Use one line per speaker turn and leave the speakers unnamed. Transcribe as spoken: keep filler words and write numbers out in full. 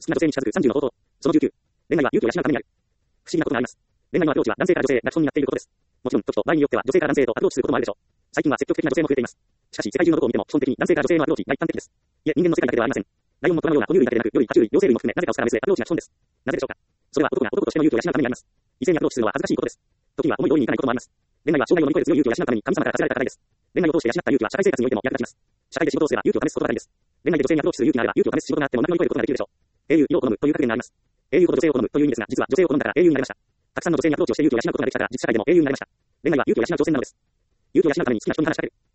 好きな女性に近づくさんじゅうの方法。そのじゅうきゅう。恋愛は勇気を養うためにある。不思議なことがあります。恋愛のアプローチは男性から女性が基本になっていることです。もちろん、時と場合によっては女性から男性へとアプローチすることもあるでしょう。最近は積極的な女性も増えています。しかし、世界中のどこを見ても基本的に男性から女性へのアプローチが一般的です。いえ、人間の世界だけではありません。ライオンも虎のような哺乳類だけでなく、より爬虫類、両生類も含め、なぜかオスからメスへアプローチが基本です。なぜでしょうか。それは男が男としての勇気を養うためにあります。異性にアプローチするのは恥ずかしいことです。時には思い通りにいかないこともあります。恋愛は障害を乗り越える強い勇気を養うために神様から課せられた課題です。恋愛を通して養った勇気は社会生活においても役立ちます。社会で仕事をすれば勇気を試すことが大事です。恋愛で女性にアプローチする勇気があれば勇気を試す仕事があってもうまく乗り越えることができるでしょう。英雄、色を好むという格言があります。英雄ほど女性を好むという意味ですが、実は女性を好んだから英雄になりました。たくさんの女性にアプローチをして勇気を養うことができたから実社会でも英雄になりました。恋愛は勇気を養う挑戦なのです。勇気を養うために好きな人に話しかける。